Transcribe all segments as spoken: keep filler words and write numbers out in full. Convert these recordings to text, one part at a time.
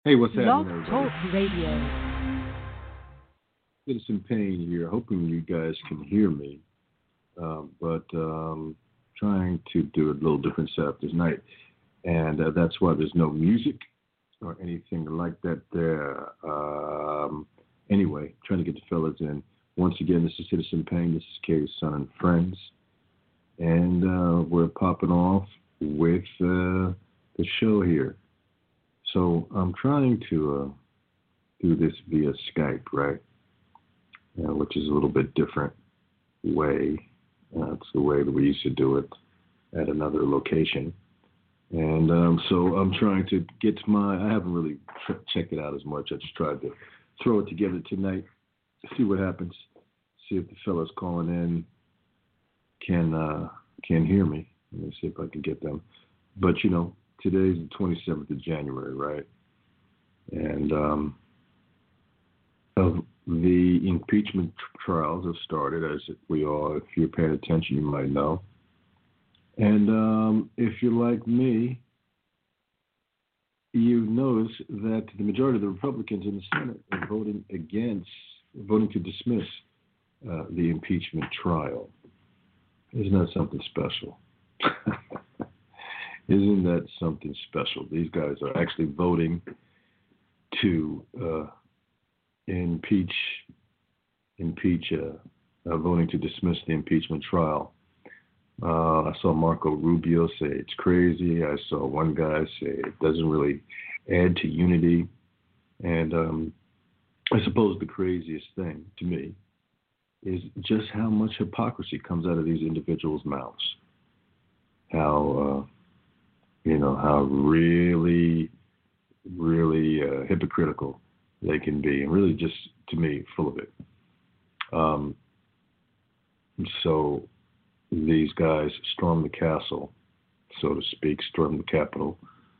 Hey, what's Blog happening, everybody? Talk Radio. Citizen Pain here. Hoping you guys can hear me, um, but um, trying to do a little different setup this night, and uh, that's why there's no music or anything like that there. Um, anyway, trying to get the fellas in. Once again, this is Citizen Pain. This is Kay's Son and Friends, and uh, we're popping off with uh, the show here. So I'm trying to uh, do this via Skype, right? Uh, which is a little bit different way. Uh, it's the way that we used to do it at another location. And um, so I'm trying to get my, I haven't really tr- checked it out as much. I just tried to throw it together tonight, see what happens, see if the fellas calling in can uh, can hear me. Let me see if I can get them. But, you know, today's the twenty-seventh of January, right? And um, of the impeachment trials have started, as we all, if you're paying attention, you might know. And um, if you're like me, you notice that the majority of the Republicans in the Senate are voting against, voting to dismiss uh, the impeachment trial. Isn't that something special? Isn't that something special? These guys are actually voting to uh, impeach impeach, uh, uh, voting to dismiss the impeachment trial. Uh, I saw Marco Rubio say it's crazy. I saw one guy say it doesn't really add to unity. And um, I suppose the craziest thing to me is just how much hypocrisy comes out of these individuals' mouths. How, uh, you know, how really, really uh, hypocritical they can be, and really just, to me, full of it. Um, so these guys storm the castle, so to speak, storm the Capitol,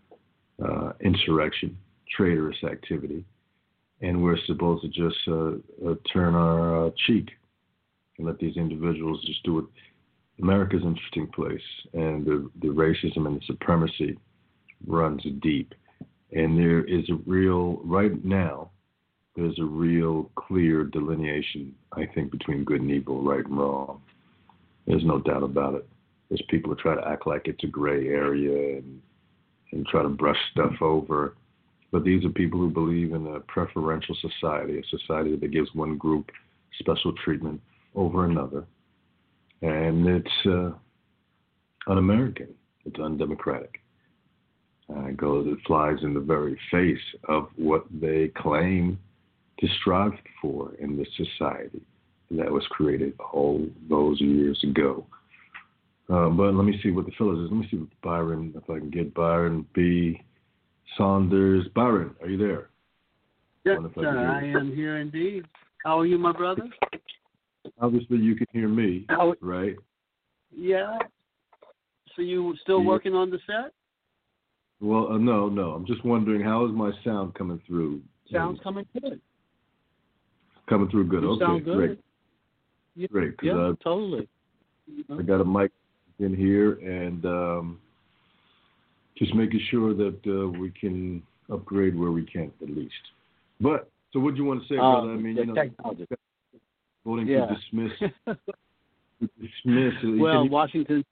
uh, insurrection, traitorous activity, and we're supposed to just uh, uh, turn our uh, cheek and let these individuals just do it. America's an interesting place, and the, the racism and the supremacy runs deep. And there is a real, right now, there's a real clear delineation, I think, between good and evil, right and wrong. There's no doubt about it. There's people who try to act like it's a gray area and, and try to brush stuff over. But these are people who believe in a preferential society, a society that gives one group special treatment over another. And it's uh, un-American. It's undemocratic. Uh, it goes, it flies in the very face of what they claim to strive for in this society that was created all those years ago. Uh, but let me see what the fellows is. Let me see what Byron, if I can get Byron B. Saunders. Byron, are you there? Yes, sir, I am here indeed. How are you, my brother? Obviously, you can hear me, How, right? Yeah. So you still yeah. working on the set? Well, uh, no, no. I'm just wondering, how is my sound coming through? Sounds coming good. Coming through good. You okay, sound good. great. Yeah, Great. Yeah, I, totally. I got a mic in here, and um, just making sure that uh, we can upgrade where we can, at least. But, so what do you want to say, uh, brother? I mean, the you know, technology. voting yeah. to dismiss. to dismiss. Well, you... Washington.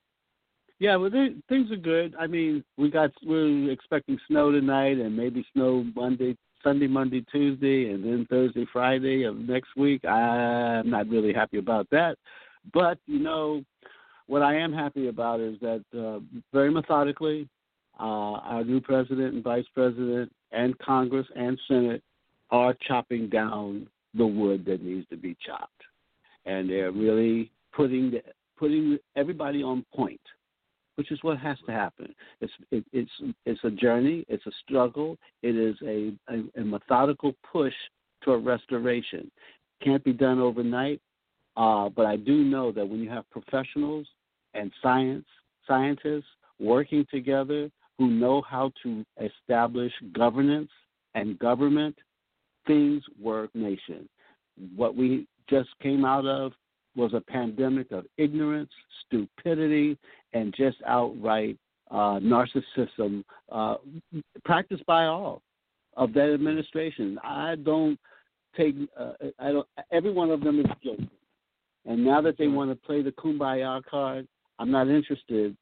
Yeah, well, they, things are good. I mean, we got we're expecting snow tonight, and maybe snow Monday, Sunday, Monday, Tuesday, and then Thursday, Friday of next week. I'm not really happy about that, but you know, what I am happy about is that uh, very methodically, uh, our new president and vice president and Congress and Senate are chopping down the wood that needs to be chopped, and they're really putting the, putting everybody on point, which is what has to happen. It's it, it's it's a journey. It's a struggle. It is a, a, a methodical push toward restoration. Can't be done overnight, uh, but I do know that when you have professionals and science scientists working together who know how to establish governance and government, things work nation. What we just came out of was a pandemic of ignorance, stupidity, and just outright uh, narcissism uh, practiced by all. of that administration. I don't take. Uh, I don't. Every one of them is guilty. And now that they want to play the kumbaya card, I'm not interested.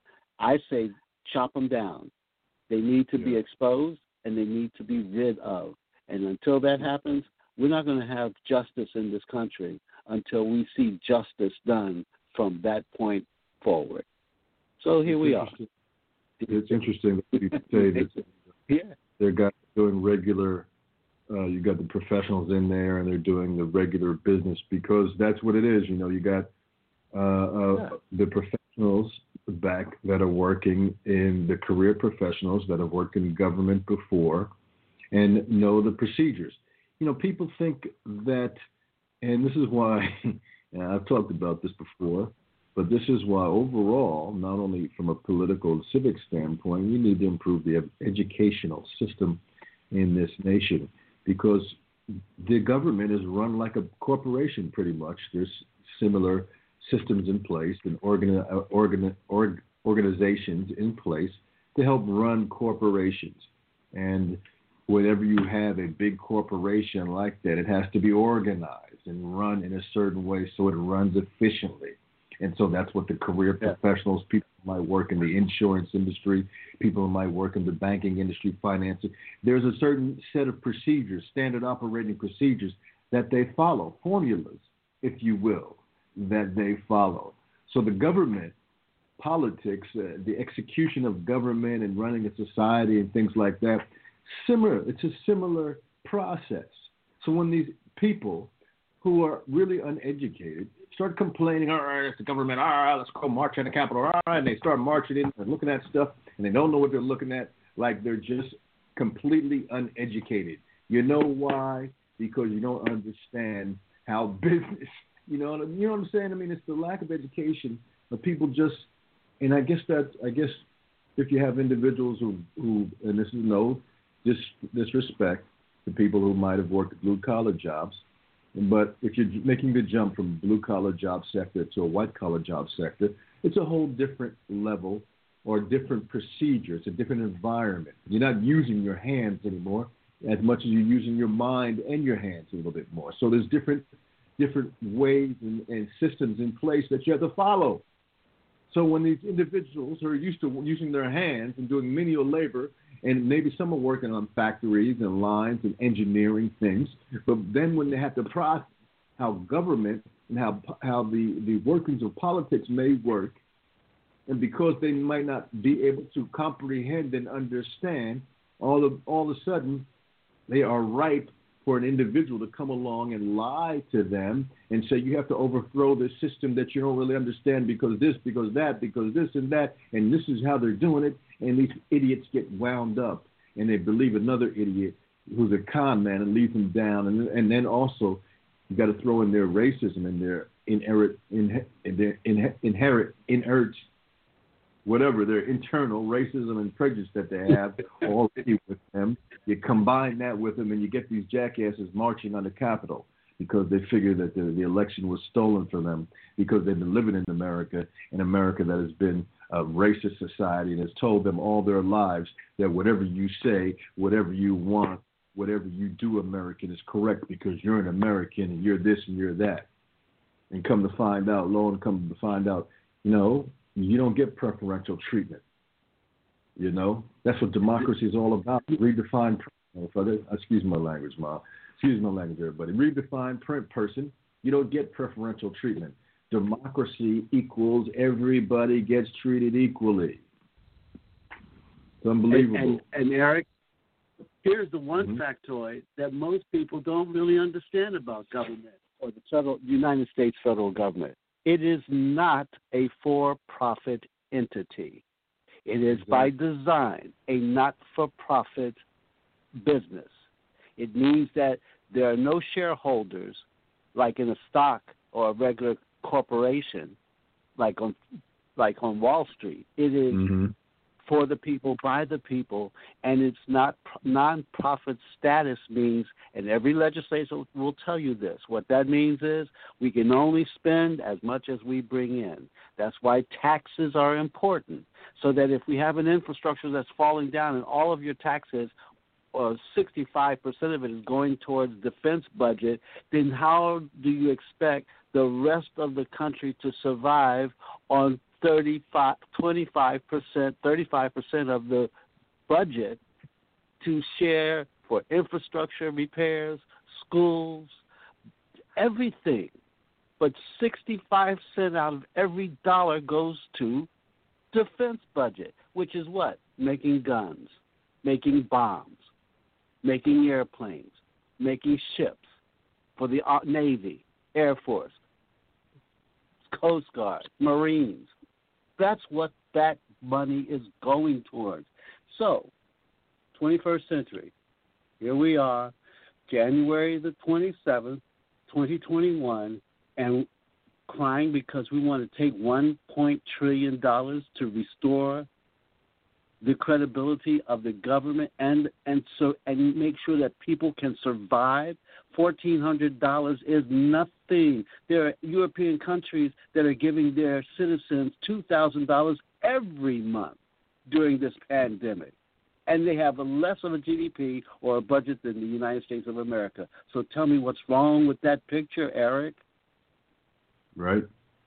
I say chop them down. They need to yeah. be exposed, and they need to be rid of. And until that happens, we're not going to have justice in this country until we see justice done from that point forward. So here it's we are. It's interesting that you say that yeah. they're guys doing regular. Uh, you got the professionals in there, and they're doing the regular business because that's what it is. You know, you got uh, uh, yeah. the professionals back that are working in the career professionals that have worked in government before and know the procedures. You know, people think that, and this is why, and I've talked about this before, but this is why overall, not only from a political and civic standpoint, we need to improve the educational system in this nation. Because the government is run like a corporation, pretty much. There's similar systems in place and organi- organi- org- organizations in place to help run corporations. And whenever you have a big corporation like that, it has to be organized and run in a certain way so it runs efficiently. And so that's what the career yeah. professionals, people who might work in the insurance industry, people who might work in the banking industry, financing. There's a certain set of procedures, standard operating procedures that they follow, formulas, if you will, that they follow. So the government, politics, uh, the execution of government and running a society and things like that, similar. It's a similar process. So when these people who are really uneducated start complaining, all right, it's the government, all right, let's go march on the Capitol, all right, and they start marching in and looking at stuff, and they don't know what they're looking at, like they're just completely uneducated. You know why? Because you don't understand how business, you know, you know what I'm saying? I mean, it's the lack of education of people just, and I guess that, I guess if you have individuals who, who and this is no dis, disrespect to people who might have worked blue-collar jobs, but if you're making the jump from blue-collar job sector to a white-collar job sector, it's a whole different level or different procedure. It's a different environment. You're not using your hands anymore as much as you're using your mind and your hands a little bit more. So there's different different ways and, and systems in place that you have to follow. So when these individuals who are used to using their hands and doing menial labor, and maybe some are working on factories and lines and engineering things, but then when they have to process how government and how how the, the workings of politics may work, and because they might not be able to comprehend and understand, all of all of a sudden they are ripe for an individual to come along and lie to them and say you have to overthrow this system that you don't really understand because this, because that, because this and that, and this is how they're doing it. And these idiots get wound up, and they believe another idiot who's a con man and leads them down. And and then also you got to throw in their racism and their inherent, in, their in, inherent, inherent, whatever, their internal racism and prejudice that they have already with them. You combine that with them, and you get these jackasses marching on the Capitol because they figure that the, the election was stolen from them because they've been living in America, in America that has been a racist society and has told them all their lives that whatever you say, whatever you want, whatever you do, American, is correct because you're an American and you're this and you're that. And come to find out, lo and come to find out, you know, you don't get preferential treatment. You know, that's what democracy is all about. Redefine, excuse my language, Ma. Excuse my language, everybody. Redefine print person. You don't get preferential treatment. Democracy equals everybody gets treated equally. It's unbelievable. And, and, and Eric, here's the one mm-hmm. factoid that most people don't really understand about government or the federal, United States federal government. It is not a for-profit entity. It is exactly. by design a not-for-profit business. It means that there are no shareholders like in a stock or a regular corporation like on like on Wall Street. It is mm-hmm. for the people, by the people, and it's not non-profit status means, and every legislator will tell you this, what that means is we can only spend as much as we bring in. That's why taxes are important, so that if we have an infrastructure that's falling down and all of your taxes or sixty-five percent of it is going towards defense budget, then how do you expect the rest of the country to survive on thirty-five, twenty-five percent, thirty-five percent of the budget to share for infrastructure repairs, schools, everything? But sixty-five cents out of every dollar goes to defense budget, which is what? Making guns, making bombs, making airplanes, making ships for the Navy, Air Force, Coast Guard, Marines. That's what that money is going towards. So, twenty-first century, here we are, January the twenty-seventh, twenty twenty-one, and crying because we want to take one point trillion dollars to restore the credibility of the government and and so and make sure that people can survive. Fourteen hundred dollars is nothing. There are European countries that are giving their citizens two thousand dollars every month during this pandemic, and they have a less of a G D P or a budget than the United States of America. So tell me what's wrong with that picture, Eric? Right.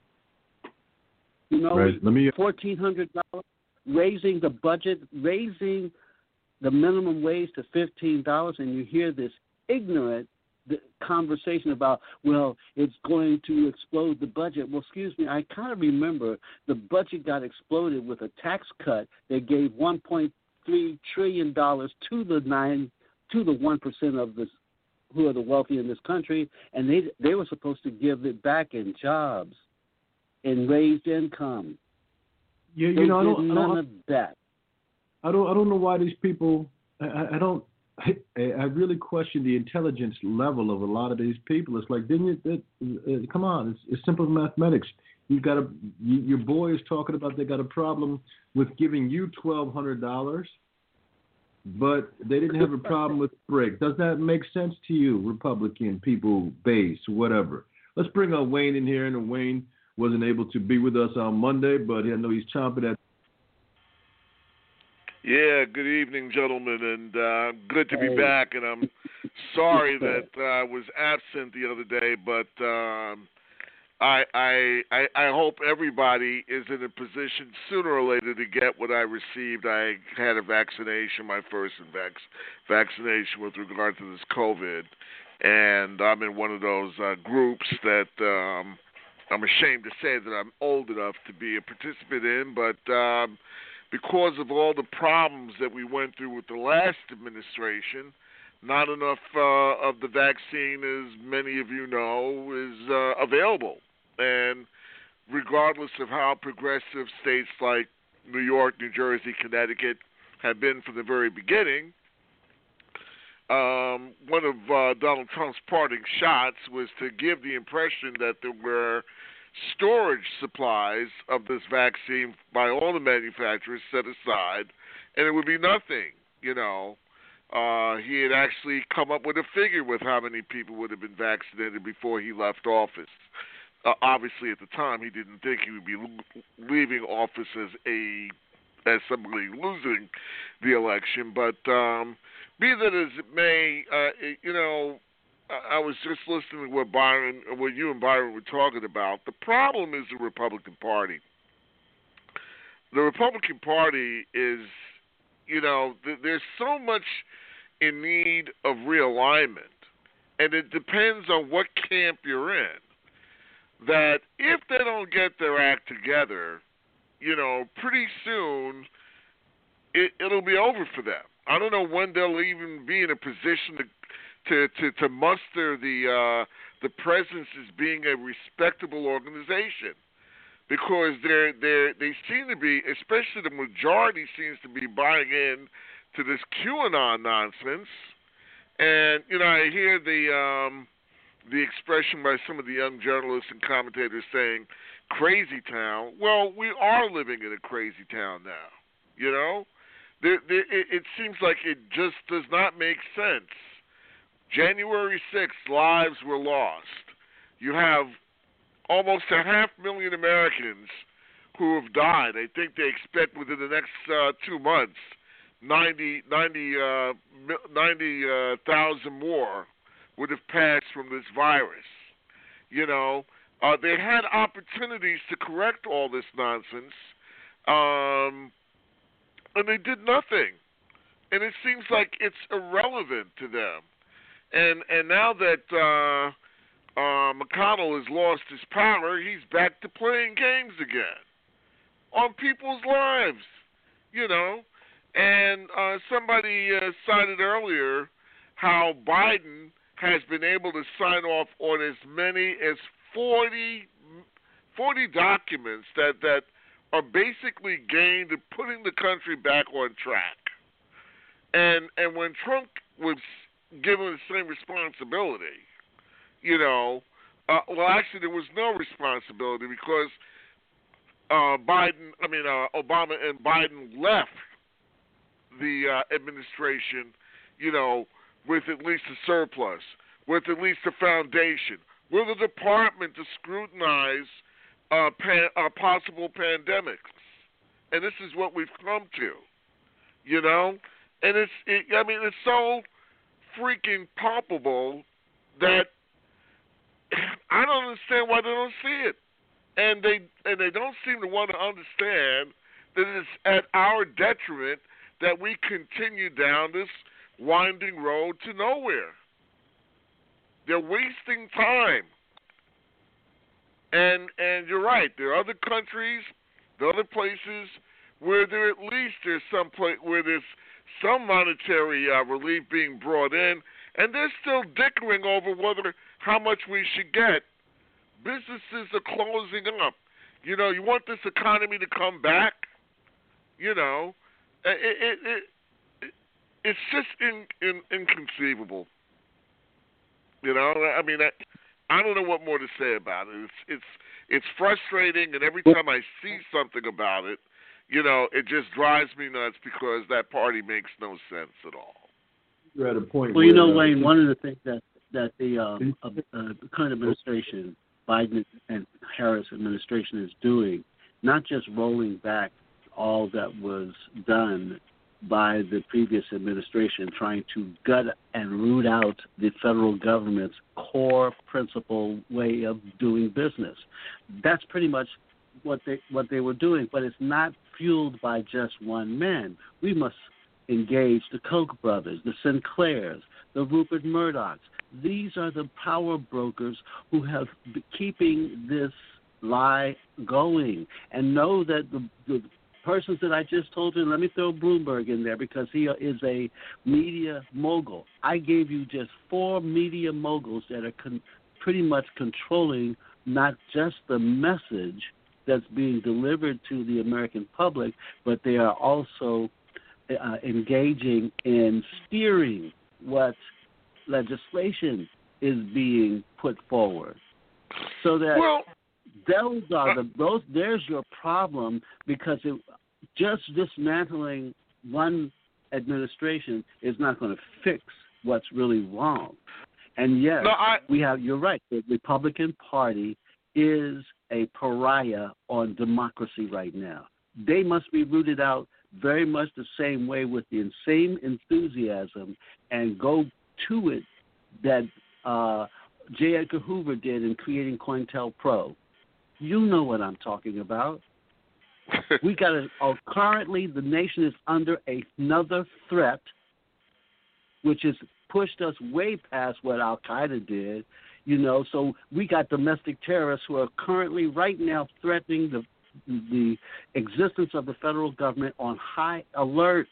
You know, right. Let me fourteen hundred dollars, raising the budget, raising the minimum wage to fifteen dollars, and you hear this ignorant conversation about, well, it's going to explode the budget. Well, excuse me, I kind of remember the budget got exploded with a tax cut that gave one point three trillion dollars to the nine to the one percent of the who are the wealthy in this country, and they they were supposed to give it back in jobs, in raised income. You, you they know, I did don't, none I don't, of that. I don't, I don't know why these people. I, I don't. I, I really question the intelligence level of a lot of these people. It's like, didn't you? It, it, come on, it's, it's simple mathematics. You've got a you, your boy is talking about they got a problem with giving you twelve hundred dollars. But they didn't have a problem with BRIC. Does that make sense to you, Republican people, base, whatever? Let's bring uh, Wayne in here. And Wayne wasn't able to be with us on Monday, but I know he's chomping at. Yeah, good evening, gentlemen, and uh, good to be hey. back. And I'm sorry that uh, I was absent the other day, but um, I, I I I hope everybody is in a position sooner or later to get what I received. I had a vaccination, my first vac- vaccination with regard to this COVID, and I'm in one of those uh, groups that um, I'm ashamed to say that I'm old enough to be a participant in, but um, because of all the problems that we went through with the last administration, not enough uh, of the vaccine, as many of you know, is uh, available. And regardless of how progressive states like New York, New Jersey, Connecticut have been from the very beginning, um, one of uh, Donald Trump's parting shots was to give the impression that there were storage supplies of this vaccine by all the manufacturers set aside, and it would be nothing, you know. Uh, he had actually come up with a figure with how many people would have been vaccinated before he left office. Uh, obviously, at the time, he didn't think he would be lo- leaving office as a as somebody losing the election. But um, be that as it may, uh, it, you know, I, I was just listening to what Byron, what you and Byron were talking about. The problem is the Republican Party. The Republican Party is, you know, th- there's so much in need of realignment, and it depends on what camp you're in. That if they don't get their act together, you know, pretty soon it, it'll be over for them. I don't know when they'll even be in a position to to to, to muster the uh, the presence as being a respectable organization, because they're they they seem to be, especially the majority seems to be buying in to this QAnon nonsense, and you know I hear the. Um, the expression by some of the young journalists and commentators saying crazy town. Well, we are living in a crazy town now, you know? There, there, it, it seems like it just does not make sense. January sixth, lives were lost. You have almost a half million Americans who have died. I think they expect within the next uh, two months ninety, ninety, uh, ninety uh, thousand more would have passed from this virus. You know, uh, they had opportunities to correct all this nonsense, um, and they did nothing. And it seems like it's irrelevant to them. And and now that uh, uh, McConnell has lost his power, he's back to playing games again on people's lives, you know. And uh, somebody uh, cited earlier how Biden has been able to sign off on as many as forty, forty documents that, that are basically gained at putting the country back on track. And and when Trump was given the same responsibility, you know, uh, well, actually there was no responsibility because uh, Biden, I mean uh, Obama and Biden left the uh, administration, you know, with at least a surplus, with at least a foundation, with a department to scrutinize uh, pan, uh, possible pandemics, and this is what we've come to, you know. And it's, it, I mean, it's so freaking palpable that I don't understand why they don't see it, and they and they don't seem to want to understand that it's at our detriment that we continue down this winding road to nowhere. They're wasting time, and and you're right. There are other countries, there are other places where there at least there's some place where there's some monetary uh, relief being brought in, and they're still dickering over whether how much we should get. Businesses are closing up. You know, you want this economy to come back. You know, it it, it, it it's just in, in, inconceivable. You know, I mean, I, I don't know what more to say about it. It's it's it's frustrating, and every time I see something about it, you know, it just drives me nuts because that party makes no sense at all. You're at a point. Well, where, you know, uh, Wayne, one of the things that that the um, uh, uh, current administration, Biden and Harris administration, is doing, not just rolling back all that was done by the previous administration, trying to gut and root out the federal government's core principle way of doing business. That's pretty much what they what they were doing, but it's not fueled by just one man. We must engage the Koch brothers, the Sinclairs, the Rupert Murdochs. These are the power brokers who have been keeping this lie going, and know that the, the persons that I just told you, let me throw Bloomberg in there because he is a media mogul. I gave you just four media moguls that are con- pretty much controlling not just the message that's being delivered to the American public, but they are also uh, engaging in steering what legislation is being put forward. So that well, those are the those there's your problem, because it, just dismantling one administration is not going to fix what's really wrong. And yes, no, I, we have. You're right. The Republican Party is a pariah on democracy right now. They must be rooted out very much the same way, with the same enthusiasm, and go to it that uh, J. Edgar Hoover did in creating COINTELPRO. You know what I'm talking about. We got to. Oh, currently, the nation is under another threat, which has pushed us way past what Al Qaeda did. You know, so we got domestic terrorists who are currently, right now, threatening the the existence of the federal government on high alert.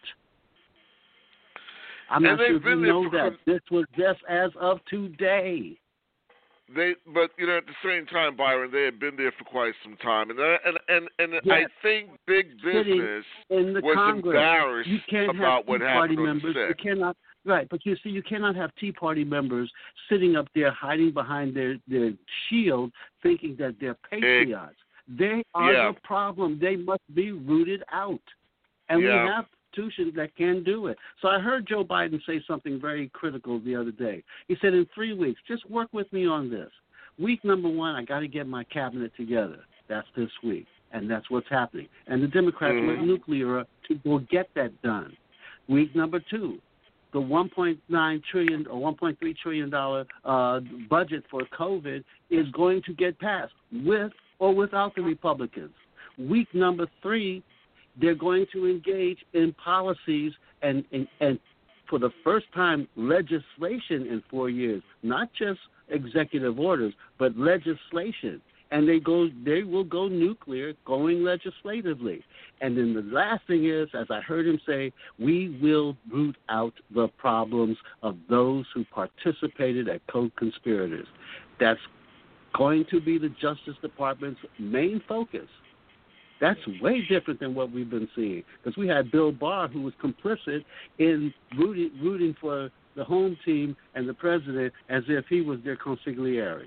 I'm and not sure if you know for, that. This was just as of today. They, but you know, at the same time, Byron, they had been there for quite some time, and and and and yes. I think big business in the was Congress. embarrassed You can't about have what Tea happened Party on members. the You cannot. Right, but you see, you cannot have Tea Party members sitting up there hiding behind their, their shield, thinking that they're patriots. It, they are yeah. the problem. They must be rooted out, and yeah. we have institutions that can do it. So I heard Joe Biden say something very critical the other day. He said, "In three weeks, just work with me on this. Week number one, I got to get my cabinet together. That's this week, and that's what's happening. And the Democrats mm-hmm. went nuclear to go get that done." Week number two, the one point nine trillion dollars or one point three trillion dollars uh, budget for COVID is going to get passed with or without the Republicans. Week number three, they're going to engage in policies and, and, and for the first time, legislation in four years, not just executive orders, but legislation. And they go, they will go nuclear, going legislatively. And then the last thing is, as I heard him say, we will root out the problems of those who participated as co-conspirators. That's going to be the Justice Department's main focus. That's way different than what we've been seeing, because we had Bill Barr, who was complicit in rooting, rooting for the home team and the president as if he was their consigliere.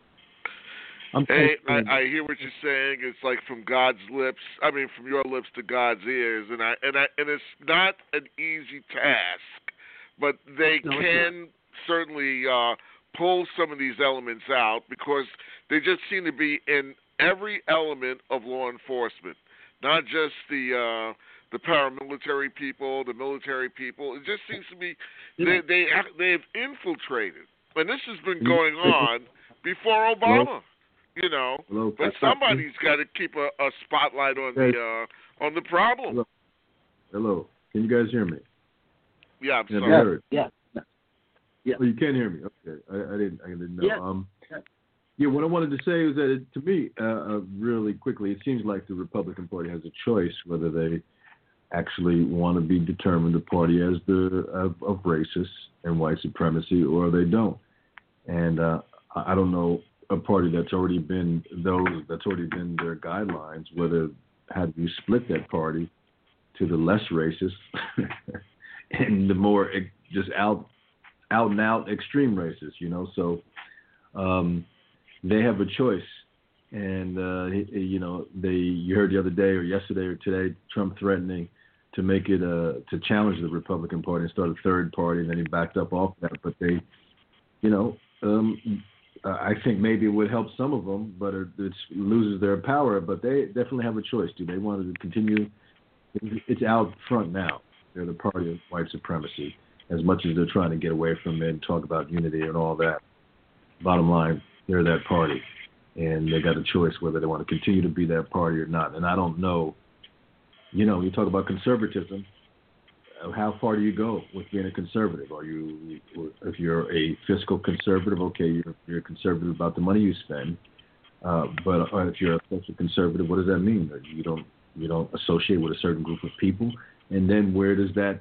Hey, I, I hear what you're saying. It's like from God's lips. I mean, from your lips to God's ears, and I and I and it's not an easy task, but they no, can certainly uh, pull some of these elements out because they just seem to be in every element of law enforcement, not just the uh, the paramilitary people, the military people. It just seems to be they they they've infiltrated, and this has been going on before Obama. You know, Hello. But somebody's got to keep a, a spotlight on the uh, on the problem. Hello. Hello, can you guys hear me? Yeah, I'm yeah, sorry. Yeah, yeah, yeah. Oh, you can hear me. Okay, I, I didn't. I didn't know. Yeah. Um, yeah, what I wanted to say is that it, to me, uh, uh, really quickly, it seems like the Republican Party has a choice whether they actually want to be determined the party as the of, of racist and white supremacy, or they don't. And uh, I don't know. A party that's already been those that's already been their guidelines, whether how do you split that party to the less racist and the more just out out and out extreme racist, you know. So um, they have a choice, and uh, you know they you heard the other day or yesterday or today Trump threatening to make it a to challenge the Republican Party and start a third party, and then he backed up off that. But they, you know. Um, Uh, I think maybe it would help some of them, but it it's, loses their power. But they definitely have a choice. Do they want to continue? It's out front now. They're the party of white supremacy. As much as they're trying to get away from it and talk about unity and all that, bottom line, they're that party. And they got a choice whether they want to continue to be that party or not. And I don't know, you know, you talk about conservatism. How far do you go with being a conservative? Are you, if you're a fiscal conservative, okay, you're, you're conservative about the money you spend. Uh, but if you're a social conservative, what does that mean? You don't you don't associate with a certain group of people, and then where does that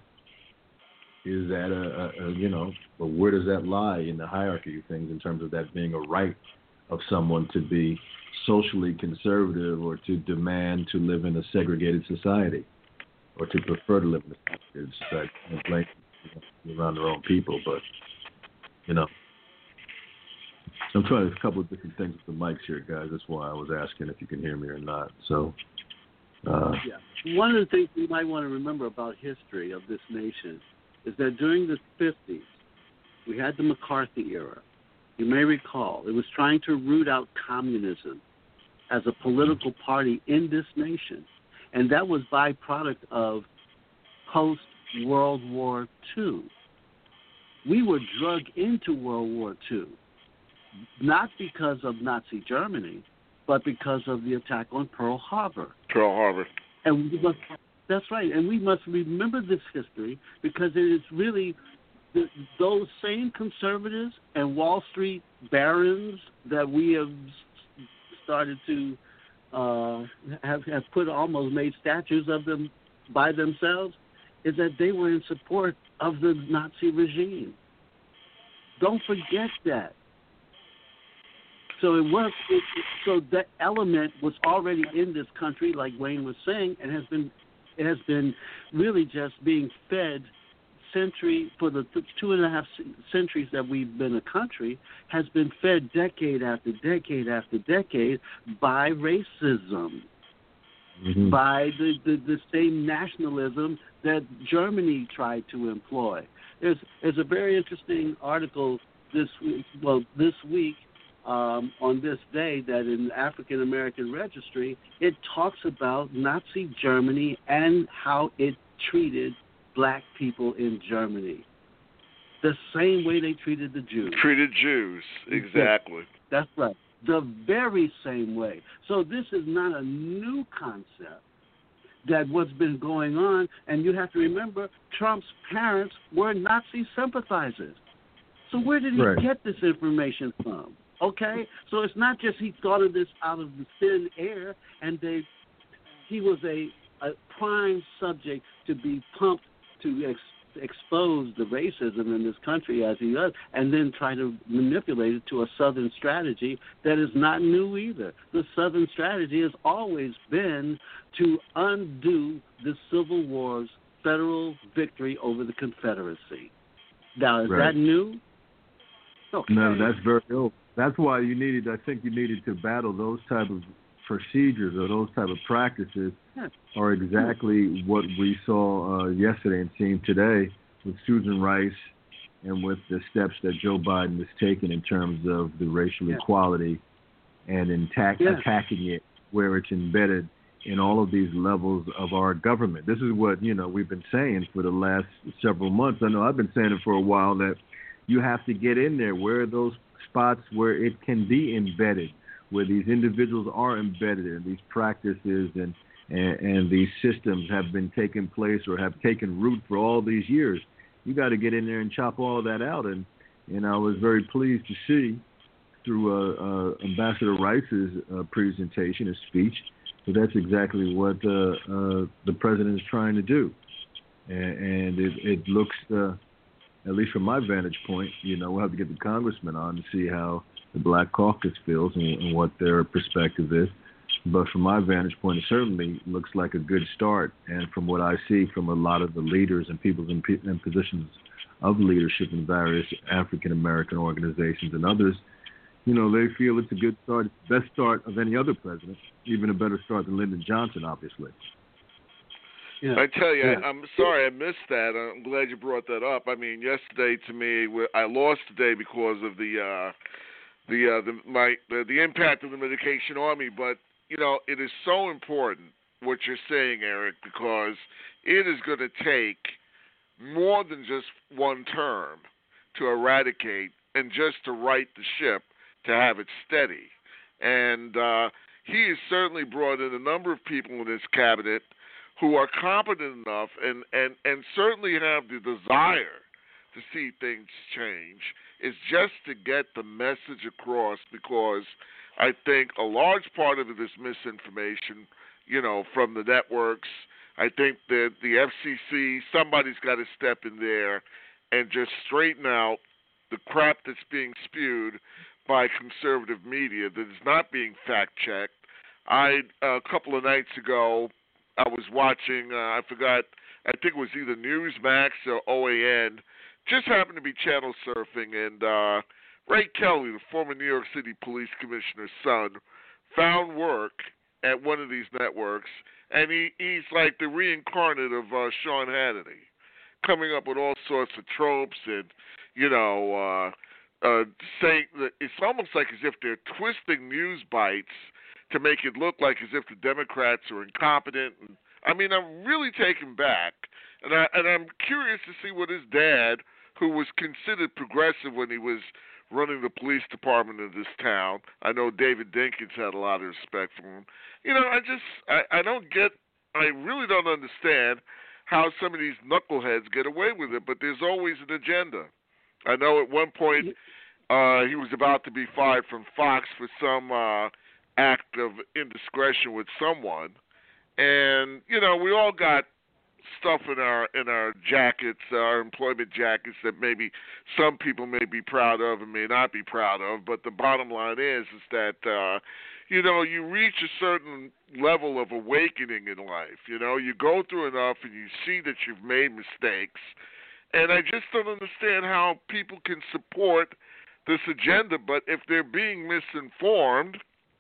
is that a, a, a you know, but where does that lie in the hierarchy of things in terms of that being a right of someone to be socially conservative or to demand to live in a segregated society? Or to prefer to live in the it's like blame around their own people, but you know, I'm trying a couple of different things with the mics here, guys. That's why I was asking if you can hear me or not. So, uh, yeah, one of the things we might want to remember about history of this nation is that during the fifties, we had the McCarthy era. You may recall it was trying to root out communism as a political party in this nation. And that was byproduct of post-World War Two. We were drugged into World War Two, not because of Nazi Germany, but because of the attack on Pearl Harbor. Pearl Harbor. And we must, that's right. And we must remember this history because it is really the, those same conservatives and Wall Street barons that we have started to Uh, have, have put almost made statues of them by themselves, is that they were in support of the Nazi regime. Don't forget that. So it was. It, so that element was already in this country, like Wayne was saying, and has been it has been really just being fed century for the th- two and a half centuries that we've been a country, has been fed decade after decade after decade by racism, mm-hmm. by the, the, the same nationalism that Germany tried to employ. There's there's a very interesting article this week, well this week um, on this day that in the African American Registry it talks about Nazi Germany and how it treated black people in Germany. The same way they treated the Jews. Treated Jews, exactly. That's right. The very same way. So this is not a new concept that what's been going on, and you have to remember Trump's parents were Nazi sympathizers. So where did he right. get this information from? Okay? So it's not just he thought of this out of the thin air, and they he was a, a prime subject to be pumped to ex, expose the racism in this country as he does, and then try to manipulate it to a Southern strategy that is not new either. The Southern strategy has always been to undo the Civil War's federal victory over the Confederacy. Now, is right. that new? Okay. No, that's very old. That's why you needed, I think you needed to battle those type of procedures or those type of practices yeah. are exactly what we saw uh, yesterday and seeing today with Susan Rice and with the steps that Joe Biden has taken in terms of the racial yeah. equality and in ta- yeah. attacking it where it's embedded in all of these levels of our government. This is what, you know, we've been saying for the last several months. I know I've been saying it for a while that you have to get in there. Where are those spots where it can be embedded, where these individuals are embedded in these practices and, and, and these systems have been taking place or have taken root for all these years. You got to get in there and chop all of that out. And, and I was very pleased to see through uh, uh, Ambassador Rice's uh, presentation, his speech, that that's exactly what uh, uh, the president is trying to do. And, and it, it looks, uh, at least from my vantage point, you know, we'll have to get the congressman on to see how the Black Caucus feels and, and what their perspective is. But from my vantage point, it certainly looks like a good start. And from what I see from a lot of the leaders and people in, in positions of leadership in various African-American organizations and others, you know, they feel it's a good start. It's the best start of any other president, even a better start than Lyndon Johnson, obviously. Yeah. I tell you, yeah. I, I'm sorry I missed that. I'm glad you brought that up. I mean, yesterday to me, I lost today because of the uh, the uh, the my the, the impact of the Medication Army. But you know, it is so important what you're saying, Eric, because it is going to take more than just one term to eradicate and just to right the ship to have it steady. And uh, he has certainly brought in a number of people in his cabinet who are competent enough and, and, and certainly have the desire to see things change, is just to get the message across, because I think a large part of it is misinformation, you know, from the networks. I think that the F C C, somebody's got to step in there and just straighten out the crap that's being spewed by conservative media that is not being fact-checked. I, a couple of nights ago, I was watching, uh, I forgot, I think it was either Newsmax or O A N, just happened to be channel surfing, and uh, Ray Kelly, the former New York City Police Commissioner's son, found work at one of these networks, and he, he's like the reincarnate of uh, Sean Hannity, coming up with all sorts of tropes and, you know, uh, uh, saying that it's almost like as if they're twisting news bites to make it look like as if the Democrats are incompetent. And, I mean, I'm really taken back, and, I, and I'm curious to see what his dad, who was considered progressive when he was running the police department of this town. I know David Dinkins had a lot of respect for him. You know, I just, I, I don't get, I really don't understand how some of these knuckleheads get away with it, but there's always an agenda. I know at one point uh, he was about to be fired from Fox for some uh, act of indiscretion with someone, and you know, we all got stuff in our in our jackets, our employment jackets, that maybe some people may be proud of and may not be proud of. But the bottom line is, is that uh, you know, you reach a certain level of awakening in life. You know, you go through enough and you see that you've made mistakes, and I just don't understand how people can support this agenda. But if they're being misinformed,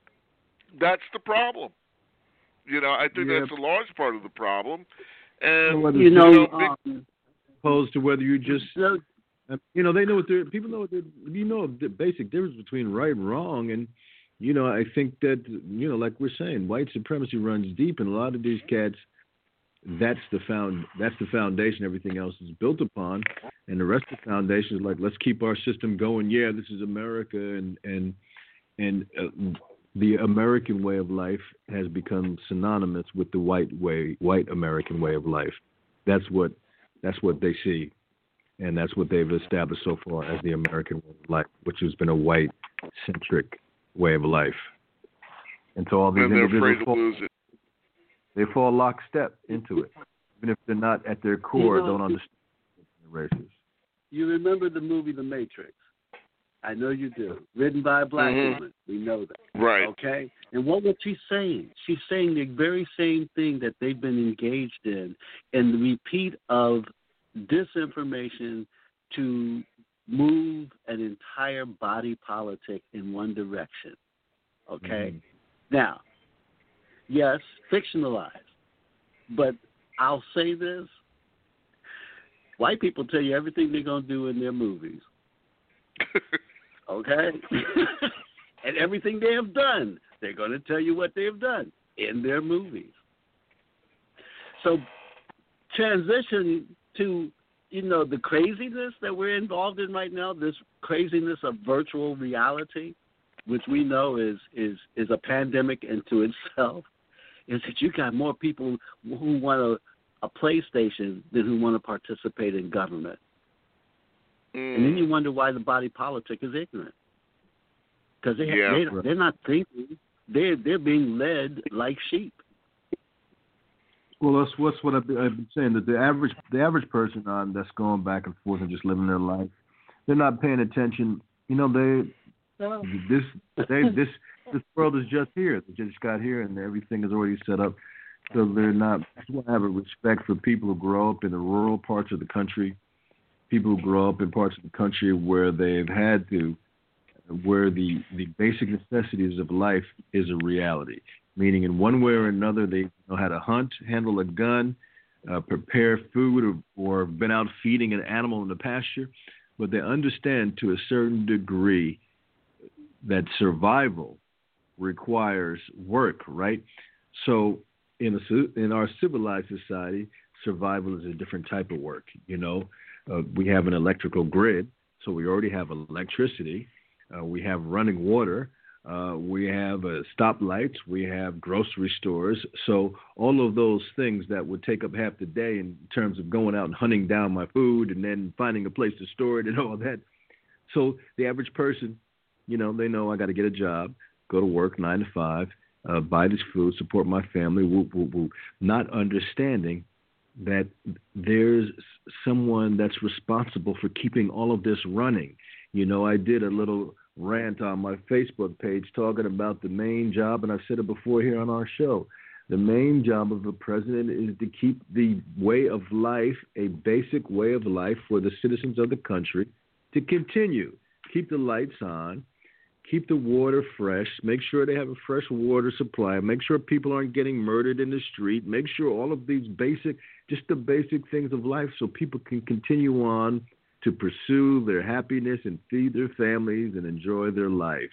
that's the problem. You know, I think yeah. that's a large part of the problem. And you know, you know big, um, opposed to whether you just, so, you know, they know what they're, people know what they're, you know, the basic difference between right and wrong. And, you know, I think that, you know, like we're saying, white supremacy runs deep, and a lot of these cats that's the found that's the foundation everything else is built upon, and the rest of the foundation is like, let's keep our system going. Yeah, this is America, and and and uh, the American way of life has become synonymous with the white way, white American way of life. That's what that's what they see, and that's what they've established so far as the American way of life, which has been a white centric way of life. And so all these and they're individuals afraid to fall, lose it. they fall lockstep into it, even if they're not at their core, You know, don't understand the races. You remember the movie The Matrix? I know you do. Written by a black Mhm. woman. We know that. Right. Okay? And what was she saying? She's saying the very same thing that they've been engaged in, in the repeat of disinformation to move an entire body politic in one direction. Okay? Mm-hmm. Now, yes, fictionalized. But I'll say this. White people tell you everything they're going to do in their movies. Okay? And everything they have done, they're going to tell you what they have done in their movies. So transition to, you know, the craziness that we're involved in right now, this craziness of virtual reality, which we know is, is, is a pandemic into itself, is that you got more people who want a, a PlayStation than who want to participate in government. Mm. And then you wonder why the body politic is ignorant. Because they, Yeah. they, they're not thinking. They're, they're being led like sheep. Well, that's what's what I've been, I've been saying, that the average the average person on that's going back and forth and just living their life, they're not paying attention. You know, they No. this they this this world is just here. They just got here, and everything is already set up. So they're not. That's why I have a respect for people who grow up in the rural parts of the country, people who grow up in parts of the country where they've had to, where the the basic necessities of life is a reality. Meaning, in one way or another, they know how to hunt, handle a gun, uh, prepare food, or, or been out feeding an animal in the pasture. But they understand to a certain degree that survival requires work, right? So in a, in our civilized society, survival is a different type of work. You know, uh, we have an electrical grid, so we already have electricity. Uh, we have running water. Uh, we have uh, stoplights, we have grocery stores. So all of those things that would take up half the day in terms of going out and hunting down my food and then finding a place to store it and all that. So the average person, you know, they know I got to get a job, go to work nine to five, uh, buy this food, support my family, whoop, whoop, whoop, not understanding that there's someone that's responsible for keeping all of this running. You know, I did a little rant on my Facebook page talking about the main job, and I've said it before here on our show. The main job of a president is to keep the way of life, a basic way of life for the citizens of the country, to continue. Keep the lights on, keep the water fresh, make sure they have a fresh water supply, make sure people aren't getting murdered in the street, make sure all of these basic, just the basic things of life so people can continue on to pursue their happiness and feed their families and enjoy their life.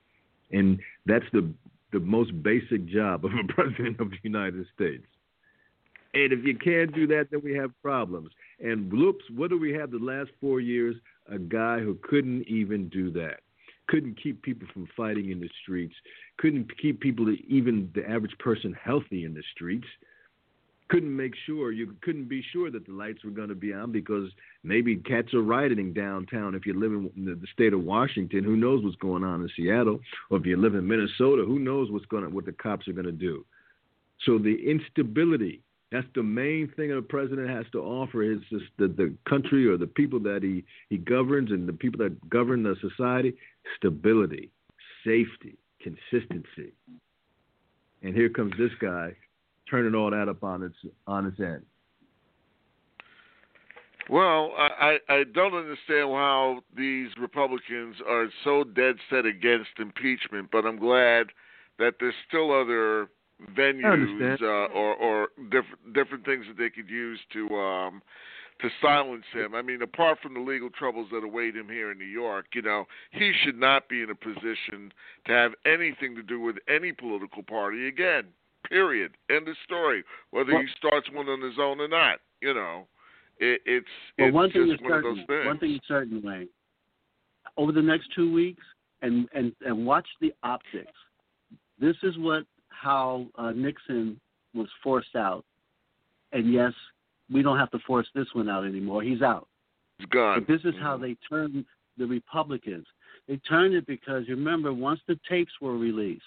And that's the the most basic job of a president of the United States. And if you can't do that, then we have problems. And whoops, what do we have the last four years? A guy who couldn't even do that. Couldn't keep people from fighting in the streets. Couldn't keep people, even the average person, healthy in the streets. Couldn't make sure, you couldn't be sure that the lights were going to be on because maybe cats are rioting downtown. If you live in the state of Washington, who knows what's going on in Seattle? Or if you live in Minnesota, who knows what's going to, what the cops are going to do? So the instability, that's the main thing a president has to offer is just the, the country or the people that he, he governs and the people that govern the society, stability, safety, consistency. And here comes this guy turning all that up on its on its end. Well, I, I don't understand how these Republicans are so dead set against impeachment, but I'm glad that there's still other venues uh, or, or different different things that they could use to um, to silence him. I mean, apart from the legal troubles that await him here in New York, you know, he should not be in a position to have anything to do with any political party again. Period. End of story. Whether Well, he starts one on his own or not, you know, it, it's well, it's one thing just is one certain. of those things. One thing is certain, Wayne. Over the next two weeks, and and and watch the optics. This is what how uh, Nixon was forced out, and yes, we don't have to force this one out anymore. He's out. It's gone. But this is how they turned the Republicans. They turned it because, remember, once the tapes were released,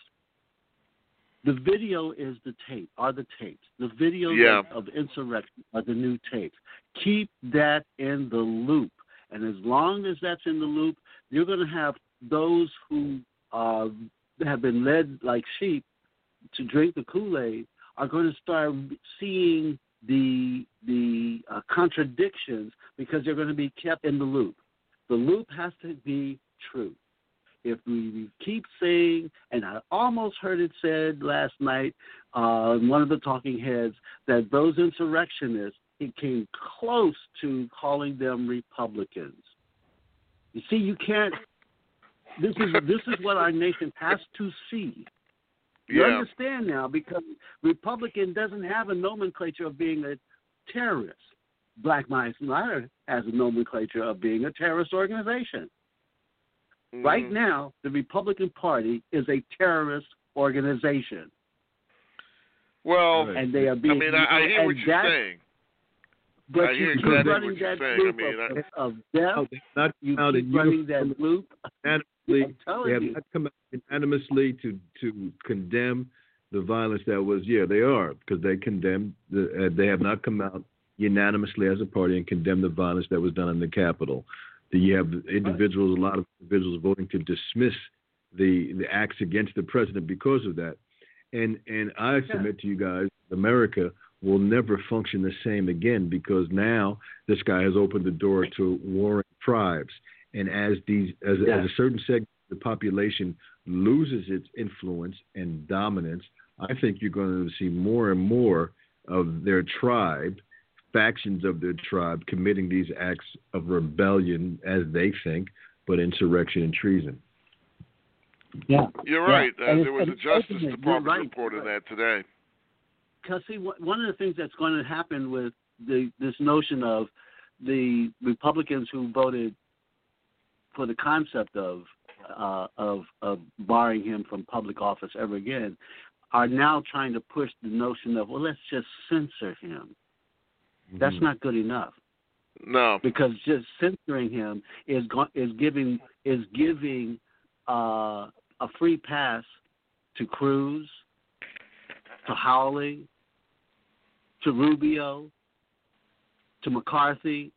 the video is the tape, are the tapes. The videos Yeah. of, of insurrection are the new tapes. Keep that in the loop. And as long as that's in the loop, you're going to have those who uh, have been led like sheep to drink the Kool-Aid are going to start seeing the the uh, contradictions because they're going to be kept in the loop. The loop has to be true. If we keep saying, and I almost heard it said last night, uh, one of the talking heads, that those insurrectionists, it came close to calling them Republicans. You see, you can't. This is this is what our nation has to see. You Yeah. understand now, because Republican doesn't have a nomenclature of being a terrorist. Black Lives Matter has a nomenclature of being a terrorist organization. Mhm. Right now, the Republican Party is a terrorist organization. Well, Right. And they are being. I mean, I, I hear and what you're that, saying. But I you hear keep exactly running what you're that saying. loop I mean, of, I- of death. No, they have not You come out keep in running that uniform loop. unanimously. I'm telling They have you. not come out unanimously to to condemn the violence that was. Yeah, they are, because they condemned. The, uh, they have not come out unanimously as a party and condemned the violence that was done in the Capitol. The, you have individuals, a lot of individuals voting to dismiss the the acts against the president because of that. And and I submit to you guys, America will never function the same again, because now this guy has opened the door to warring tribes. And as these as, Yeah. as a certain segment of the population loses its influence and dominance, I think you're going to see more and more of their tribe, factions of their tribe, committing these acts of rebellion, as they think, but insurrection and treason. Yeah. You're Yeah. right. Uh, And there it's- was a and Justice ultimately, you're Department right. report on that today. Because, see, wh- one of the things that's going to happen with the this notion of the Republicans who voted for the concept of uh, of of barring him from public office ever again are now trying to push the notion of, well, let's just censor him. That's Mhm. not good enough, No. because just censoring him is go- is giving is giving uh, a free pass to Cruz, to Hawley, to Rubio, to McCarthy,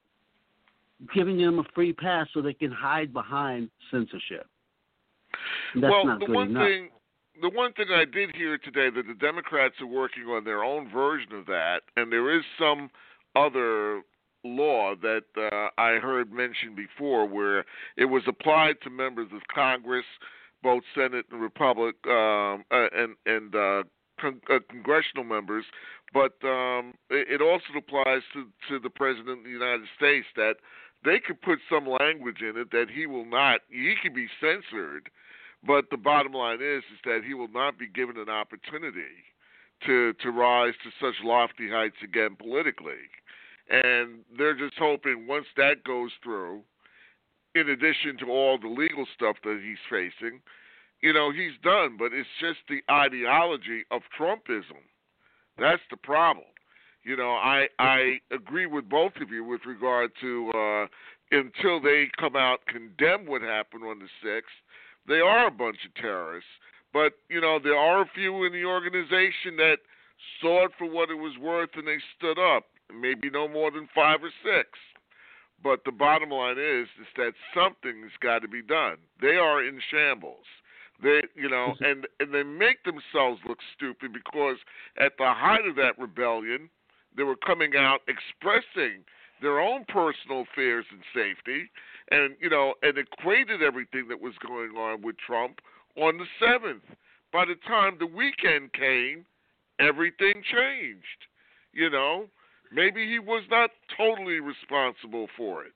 giving them a free pass so they can hide behind censorship. And that's well, not the good one enough. thing, the one thing I did hear today, that the Democrats are working on their own version of that, and there is some other law that uh, I heard mentioned before, where it was applied to members of Congress, both Senate and Republic, um, uh, and and uh, con- uh, congressional members, but um, it, it also applies to, to the President of the United States, that they could put some language in it that he will not, he can be censored, but the bottom line is is that he will not be given an opportunity to to rise to such lofty heights again politically. And they're just hoping once that goes through, in addition to all the legal stuff that he's facing, you know, he's done. But it's just the ideology of Trumpism. That's the problem. You know, I I agree with both of you with regard to uh, until they come out, condemn what happened on the sixth, they are a bunch of terrorists. But, you know, there are a few in the organization that saw it for what it was worth and they stood up. Maybe no more than five or six. But the bottom line is is that something's got to be done. They are in shambles. They, you know, and, and they make themselves look stupid because at the height of that rebellion, they were coming out expressing their own personal fears and safety, and, you know, and equated everything that was going on with Trump on the seventh. By the time the weekend came, everything changed. You know, maybe he was not totally responsible for it.